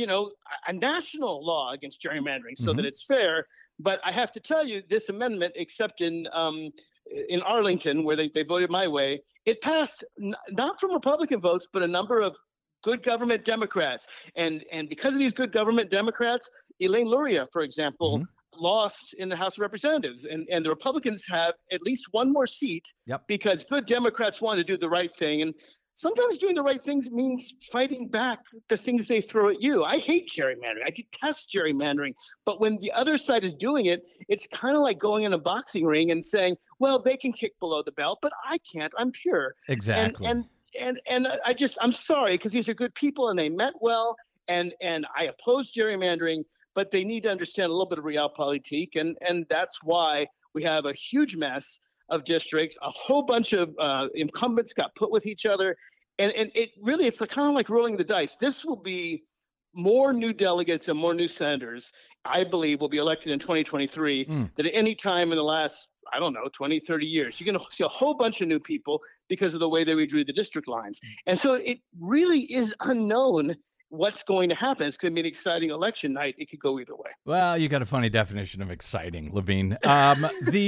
a national law against gerrymandering so Mm-hmm. that it's fair. But I have to tell you, this amendment, except in Arlington, where they voted my way, it passed not from Republican votes, but a number of good government Democrats. And because of these good government Democrats, Elaine Luria, for example, Mm-hmm. lost in the House of Representatives. And the Republicans have at least one more seat Yep. because good Democrats want to do the right thing. And sometimes doing the right things means fighting back the things they throw at you. I hate gerrymandering. I detest gerrymandering. But when the other side is doing it, it's kind of like going in a boxing ring and saying, well, they can kick below the belt, but I can't. I'm pure. Exactly. And I'm sorry, because these are good people and they meant well. And I oppose gerrymandering, but they need to understand a little bit of realpolitik. And that's why we have a huge mess of districts. A whole bunch of incumbents got put with each other. And it really, it's kind of like rolling the dice. This will be more new delegates and more new senators, I believe, will be elected in 2023 than at any time in the last, 20, 30 years. You're going to see a whole bunch of new people because of the way they redrew the district lines. And so it really is unknown what's going to happen. It's going to be an exciting election night. It could go either way. Well, you got a funny definition of exciting, Levine. And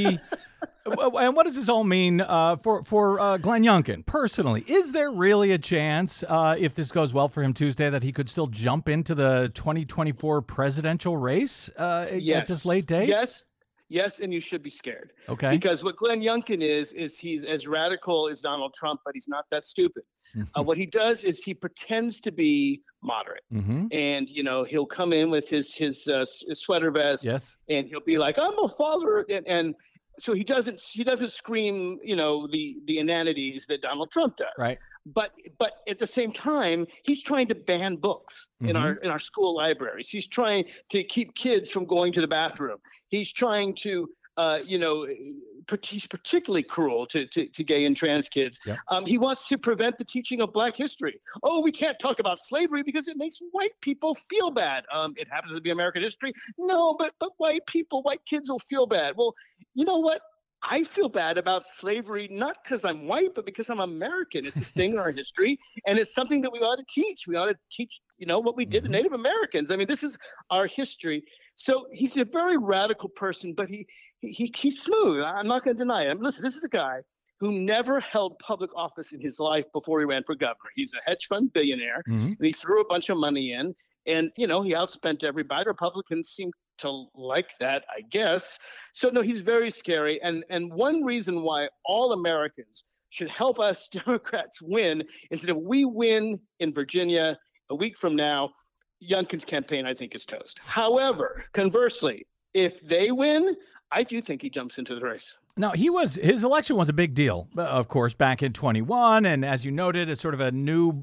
what does this all mean for Glenn Youngkin personally? Is there really a chance, if this goes well for him Tuesday, that he could still jump into the 2024 presidential race at this late date? Yes, and you should be scared. Okay. Because what Glenn Youngkin is he's as radical as Donald Trump, but he's not that stupid. What he does is he pretends to be moderate. Mm-hmm. And, he'll come in with his sweater vest. Yes. And he'll be like, I'm a father. And so he doesn't scream, the inanities that Donald Trump does. Right. But at the same time, he's trying to ban books in our school libraries. He's trying to keep kids from going to the bathroom. He's trying to, he's particularly cruel to gay and trans kids. Yep. He wants to prevent the teaching of Black history. Oh, we can't talk about slavery because it makes white people feel bad. It happens to be American history. No, but white kids will feel bad. Well, you know what? I feel bad about slavery, not because I'm white, but because I'm American. It's a sting in our history, and it's something that we ought to teach. We ought to teach, what we did to Native Americans. I mean, this is our history. So he's a very radical person, but he's smooth. I'm not going to deny it. Listen, this is a guy who never held public office in his life before he ran for governor. He's a hedge fund billionaire, and he threw a bunch of money in, and, he outspent everybody. Republicans seem to like that, I guess. So no, he's very scary. And one reason why all Americans should help us Democrats win is that if we win in Virginia a week from now, Youngkin's campaign, I think, is toast. However, conversely, if they win, I do think he jumps into the race. Now, his election was a big deal, of course, back in 21, and as you noted, it's sort of a new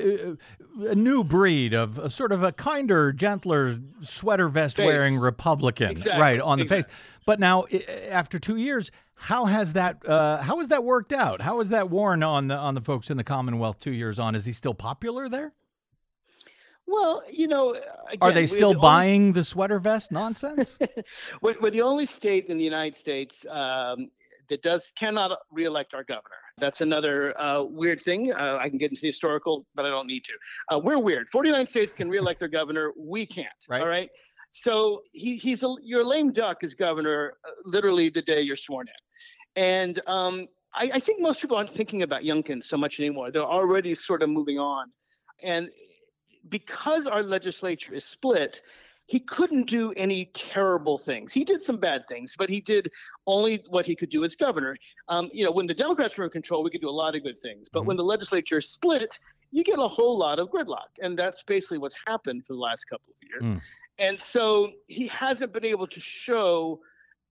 breed of sort of a kinder, gentler sweater vest wearing Republican, right on the face. But now, after 2 years, how has that worked out? How has that worn on the folks in the Commonwealth 2 years on? Is he still popular there? Well, again, are they still buying the sweater vest nonsense? We're the only state in the United States that cannot reelect our governor. That's another weird thing. I can get into the historical, but I don't need to. We're weird. 49 states can reelect their governor. We can't. Right. All right. So you're a lame duck as governor, literally the day you're sworn in. And I think most people aren't thinking about Youngkin so much anymore. They're already sort of moving on. And because our legislature is split, he couldn't do any terrible things. He did some bad things, but he did only what he could do as governor. When the Democrats were in control, we could do a lot of good things. But when the legislature split, you get a whole lot of gridlock. And that's basically what's happened for the last couple of years. And so he hasn't been able to show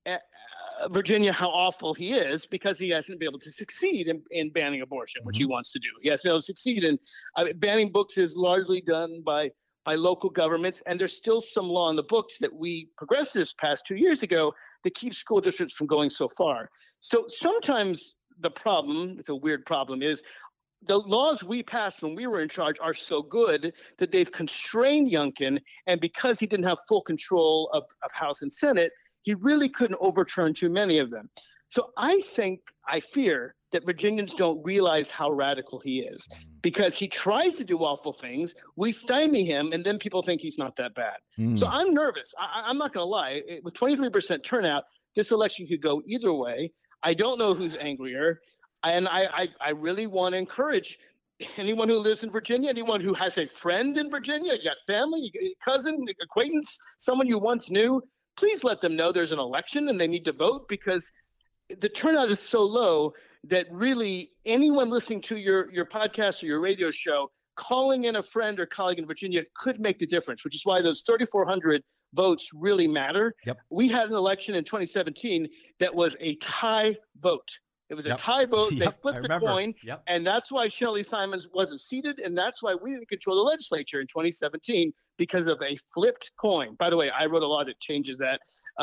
Virginia how awful he is because he hasn't been able to succeed in banning abortion, which he wants to do. He hasn't been able to succeed in banning books is largely done by local governments, and there's still some law in the books that we progressives passed 2 years ago that keeps school districts from going so far. So sometimes the problem, it's a weird problem, is the laws we passed when we were in charge are so good that they've constrained Youngkin, and because he didn't have full control of House and Senate, he really couldn't overturn too many of them. So I fear that Virginians don't realize how radical he is because he tries to do awful things. We stymie him, and then people think he's not that bad. So I'm nervous. I'm not going to lie. With 23% turnout, this election could go either way. I don't know who's angrier. And I really want to encourage anyone who lives in Virginia, anyone who has a friend in Virginia, you got family, cousin, acquaintance, someone you once knew, please let them know there's an election and they need to vote, because the turnout is so low that really anyone listening to your podcast or your radio show, calling in a friend or colleague in Virginia could make the difference, which is why those 3,400 votes really matter. Yep. We had an election in 2017 that was a tie vote. It was a tie vote. They flipped the coin, and that's why Shelley Simons wasn't seated, and that's why we didn't control the legislature in 2017 because of a flipped coin. By the way, I wrote a law that changes that.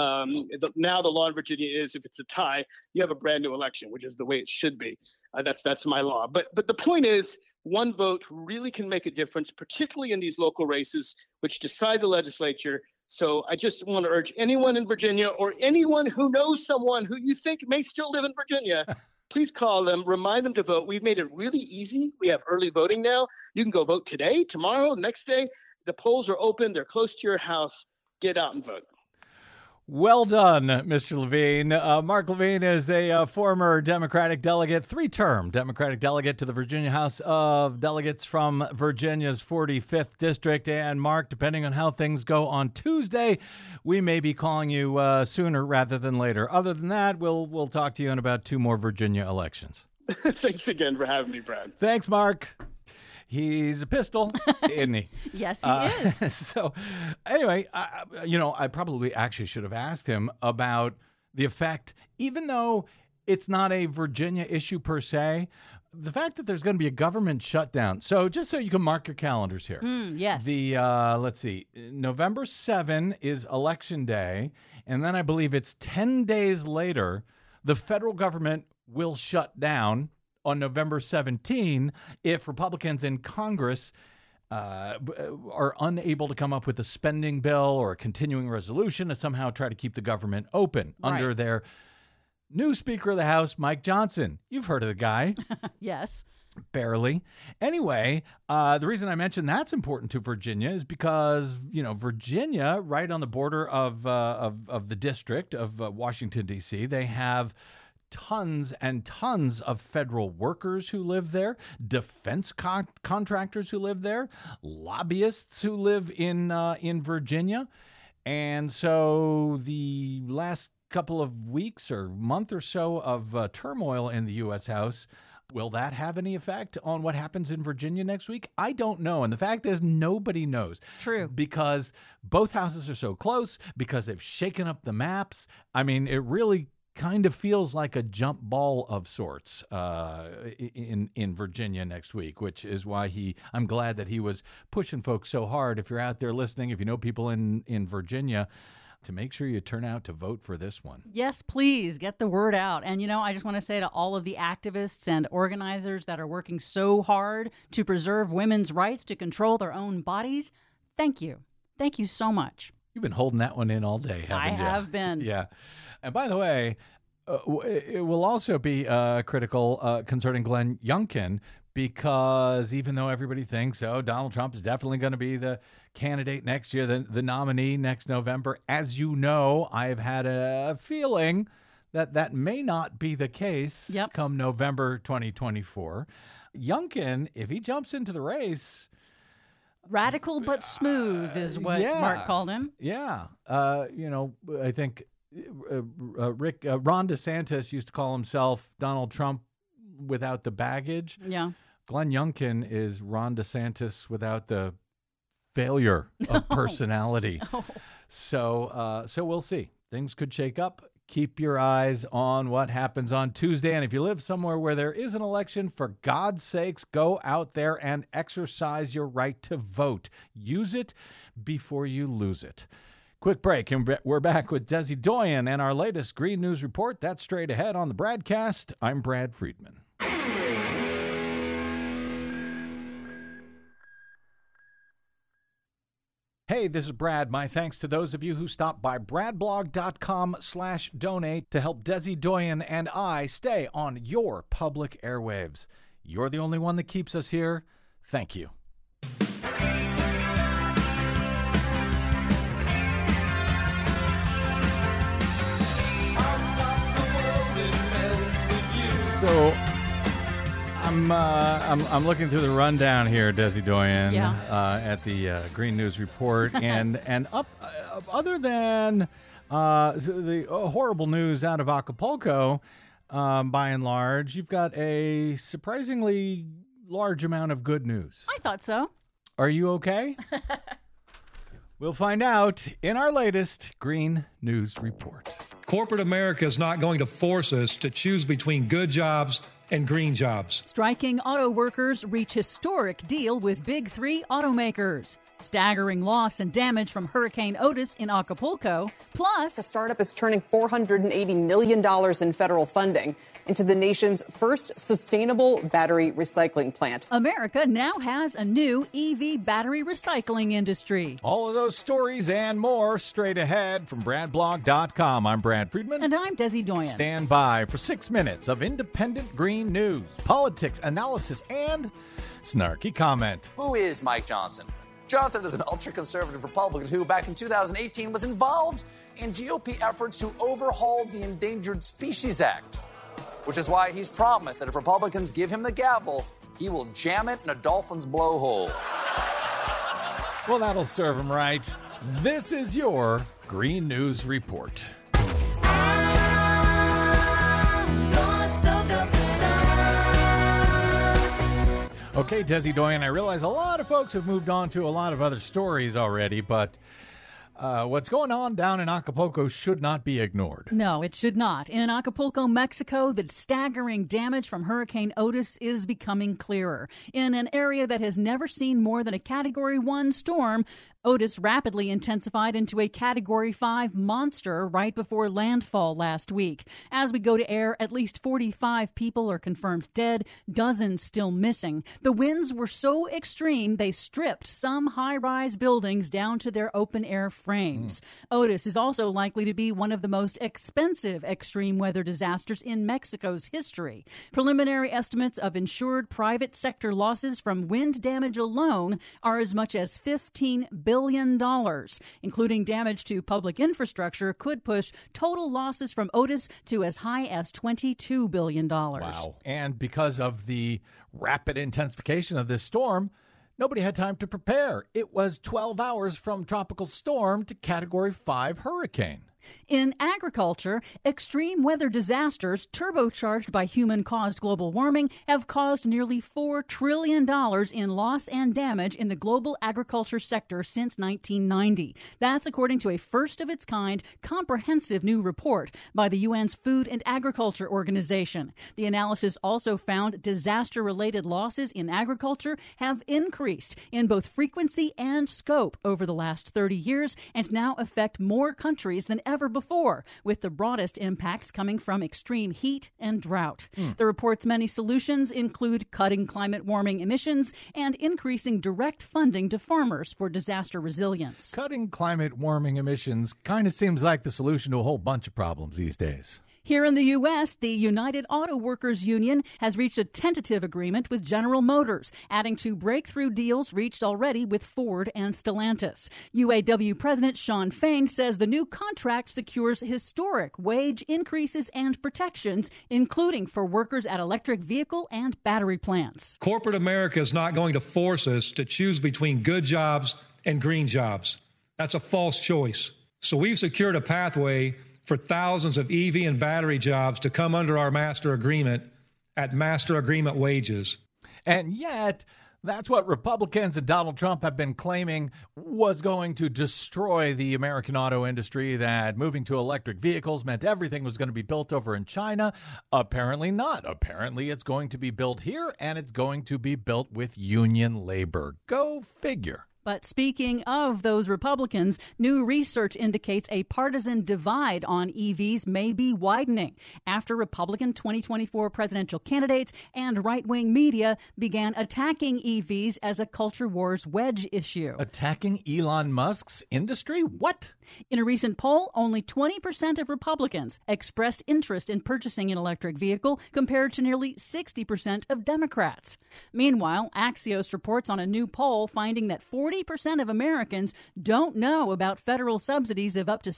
Now the law in Virginia is if it's a tie, you have a brand new election, which is the way it should be. That's my law. But the point is, one vote really can make a difference, particularly in these local races, which decide the legislature. So I just want to urge anyone in Virginia or anyone who knows someone who you think may still live in Virginia, please call them, remind them to vote. We've made it really easy. We have early voting now. You can go vote today, tomorrow, next day. The polls are open. They're close to your house. Get out and vote. Well done, Mr. Levine. Mark Levine is a former Democratic delegate, three-term Democratic delegate to the Virginia House of Delegates from Virginia's 45th District. And Mark, depending on how things go on Tuesday, we may be calling you sooner rather than later. Other than that, we'll talk to you in about 2 more Virginia elections. Thanks again for having me, Brad. Thanks, Mark. He's a pistol, isn't he? Yes, he is. So anyway, I probably actually should have asked him about the effect, even though it's not a Virginia issue per se, the fact that there's going to be a government shutdown. So just so you can mark your calendars here. Yes. Let's see, November 7 is Election Day. And then I believe it's 10 days later, the federal government will shut down on November 17 if Republicans in Congress are unable to come up with a spending bill or a continuing resolution to somehow try to keep the government open under their new Speaker of the House, Mike Johnson. You've heard of the guy. Yes. Barely. Anyway, the reason I mentioned that's important to Virginia is because, Virginia, right on the border of the district of Washington, D.C., they have tons and tons of federal workers who live there, defense contractors who live there, lobbyists who live in Virginia. And so the last couple of weeks or month or so of turmoil in the U.S. House, will that have any effect on what happens in Virginia next week? I don't know. And the fact is, nobody knows. True. Because both houses are so close, because they've shaken up the maps. I mean, it really kind of feels like a jump ball of sorts in Virginia next week, which is why I'm glad that he was pushing folks so hard. If you're out there listening, if you know people in Virginia, to make sure you turn out to vote for this one. Yes, please get the word out. And, I just want to say to all of the activists and organizers that are working so hard to preserve women's rights to control their own bodies, thank you. Thank you so much. You've been holding that one in all day, haven't you? I have been. Yeah. And by the way, it will also be critical concerning Glenn Youngkin, because even though everybody thinks, Donald Trump is definitely going to be the candidate next year, the nominee next November, as you know, I've had a feeling that may not be the case come November 2024. Youngkin, if he jumps into the race, Radical but smooth is what Mark called him. Yeah. I think Ron DeSantis used to call himself Donald Trump without the baggage. Yeah. Glenn Youngkin is Ron DeSantis without the failure of personality. Oh. So we'll see. Things could shake up. Keep your eyes on what happens on Tuesday. And if you live somewhere where there is an election, for God's sakes, go out there and exercise your right to vote. Use it before you lose it. Quick break, and we're back with Desi Doyen and our latest Green News Report. That's straight ahead on the Bradcast. I'm Brad Friedman. Hey, this is Brad. My thanks to those of you who stopped by bradblog.com/donate to help Desi Doyen and I stay on your public airwaves. You're the only one that keeps us here. Thank you. So I'm looking through the rundown here, Desi Doyen, at the Green News Report, and other than the horrible news out of Acapulco, by and large, you've got a surprisingly large amount of good news. I thought so. Are you okay? We'll find out in our latest Green News Report. Corporate America is not going to force us to choose between good jobs and green jobs. Striking auto workers reach historic deal with Big Three automakers. Staggering loss and damage from Hurricane Otis in Acapulco. Plus, the startup is turning $480 million in federal funding into the nation's first sustainable battery recycling plant. America now has a new EV battery recycling industry. All of those stories and more straight ahead from BradBlog.com. I'm Brad Friedman. And I'm Desi Doyen. Stand by for 6 minutes of independent green news, politics, analysis, and snarky comment. Who is Mike Johnson? Johnson is an ultra-conservative Republican who, back in 2018, was involved in GOP efforts to overhaul the Endangered Species Act, which is why he's promised that if Republicans give him the gavel, he will jam it in a dolphin's blowhole. Well, that'll serve him right. This is your Green News Report. Okay, Desi Doyen, I realize a lot of folks have moved on to a lot of other stories already, but what's going on down in Acapulco should not be ignored. No, it should not. In Acapulco, Mexico, the staggering damage from Hurricane Otis is becoming clearer. In an area that has never seen more than a Category 1 storm, Otis rapidly intensified into a Category 5 monster right before landfall last week. As we go to air, at least 45 people are confirmed dead, dozens still missing. The winds were so extreme, they stripped some high-rise buildings down to their open-air frames. Otis is also likely to be one of the most expensive extreme weather disasters in Mexico's history. Preliminary estimates of insured private sector losses from wind damage alone are as much as $15 billion, including damage to public infrastructure, could push total losses from Otis to as high as $22 billion. Wow. And because of the rapid intensification of this storm, nobody had time to prepare. It was 12 hours from tropical storm to Category 5 hurricane. In agriculture, extreme weather disasters turbocharged by human-caused global warming have caused nearly $4 trillion in loss and damage in the global agriculture sector since 1990. That's according to a first-of-its-kind, comprehensive new report by the UN's Food and Agriculture Organization. The analysis also found disaster-related losses in agriculture have increased in both frequency and scope over the last 30 years and now affect more countries than ever before, with the broadest impacts coming from extreme heat and drought. The report's many solutions include cutting climate warming emissions and increasing direct funding to farmers for disaster resilience. Cutting climate warming emissions kind of seems like the solution to a whole bunch of problems these days. Here in the U.S., the United Auto Workers Union has reached a tentative agreement with General Motors, adding to breakthrough deals reached already with Ford and Stellantis. UAW President Shawn Fain says the new contract secures historic wage increases and protections, including for workers at electric vehicle and battery plants. Corporate America is not going to force us to choose between good jobs and green jobs. That's a false choice. So we've secured a pathway for thousands of EV and battery jobs to come under our master agreement at master agreement wages. And yet, that's what Republicans and Donald Trump have been claiming was going to destroy the American auto industry, that moving to electric vehicles meant everything was going to be built over in China. Apparently not. Apparently it's going to be built here, and it's going to be built with union labor. Go figure. But speaking of those Republicans, new research indicates a partisan divide on EVs may be widening after Republican 2024 presidential candidates and right-wing media began attacking EVs as a culture wars wedge issue. Attacking Elon Musk's industry? What? In a recent poll, only 20% of Republicans expressed interest in purchasing an electric vehicle compared to nearly 60% of Democrats. Meanwhile, Axios reports on a new poll finding that 40% of Americans don't know about federal subsidies of up to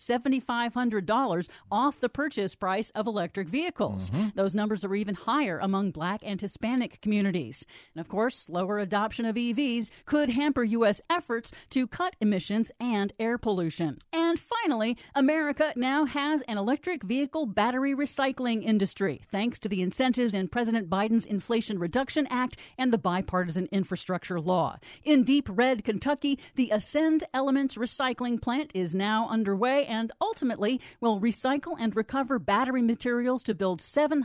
$7,500 off the purchase price of electric vehicles. Those numbers are even higher among Black and Hispanic communities. And of course, slower adoption of EVs could hamper U.S. efforts to cut emissions and air pollution. And finally, America now has an electric vehicle battery recycling industry, thanks to the incentives in President Biden's Inflation Reduction Act and the bipartisan infrastructure law. In Deep Red, Kentucky, the Ascend Elements recycling plant is now underway and ultimately will recycle and recover battery materials to build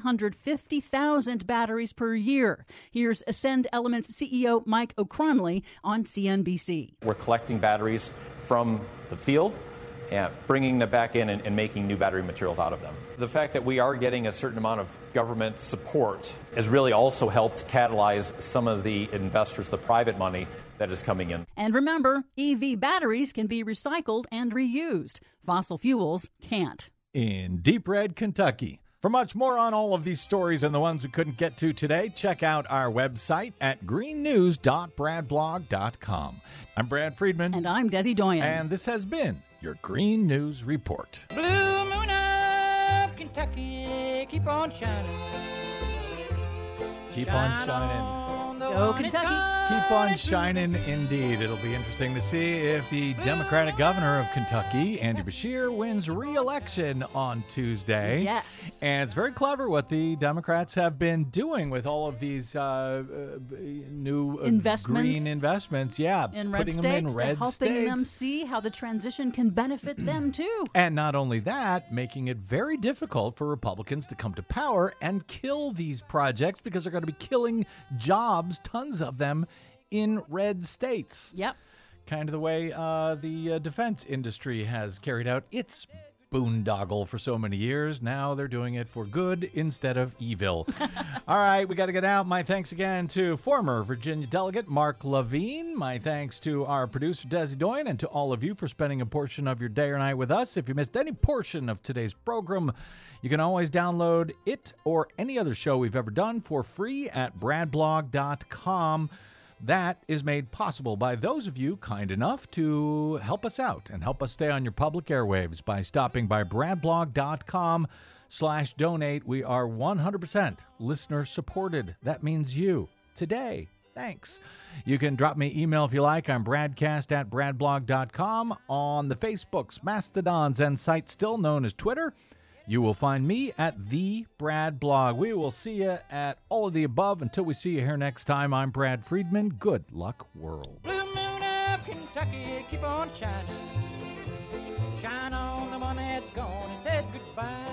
750,000 batteries per year. Here's Ascend Elements CEO Mike O'Cronley on CNBC. We're collecting batteries from the field, bringing them back in and making new battery materials out of them. The fact that we are getting a certain amount of government support has really also helped catalyze some of the investors, the private money that is coming in. And remember, EV batteries can be recycled and reused. Fossil fuels can't. In Deep Red, Kentucky. For much more on all of these stories and the ones we couldn't get to today, check out our website at greennews.bradblog.com. I'm Brad Friedman. And I'm Desi Doyen. And this has been your Green News Report. Blue moon of Kentucky, keep on shining. Keep on shining. Go Kentucky. Keep on shining, indeed. It'll be interesting to see if the Democratic governor of Kentucky, Andy Beshear, wins re-election on Tuesday. Yes. And it's very clever what the Democrats have been doing with all of these new green investments. Yeah, in red putting states, them in red helping states. them see how the transition can benefit them too. And not only that, making it very difficult for Republicans to come to power and kill these projects because they're going to be killing jobs, tons of them, in red states. Yep. Kind of the way the defense industry has carried out its boondoggle for so many years. Now they're doing it for good instead of evil. All right, we got to get out. My thanks again to former Virginia delegate Mark Levine. My thanks to our producer Desi Doyen, and to all of you for spending a portion of your day or night with us. If you missed any portion of today's program, you can always download it or any other show we've ever done for free at bradblog.com. That is made possible by those of you kind enough to help us out and help us stay on your public airwaves by stopping by bradblog.com/donate. We are 100% listener supported. That means you. Today. Thanks. You can drop me email if you like. I'm bradcast@bradblog.com. On the Facebooks, Mastodons, and site still known as Twitter, you will find me at The Brad Blog. We will see you at all of the above. Until we see you here next time, I'm Brad Friedman. Good luck, world. Blue moon of Kentucky, keep on shining. Shine on the one that's gone and said goodbye.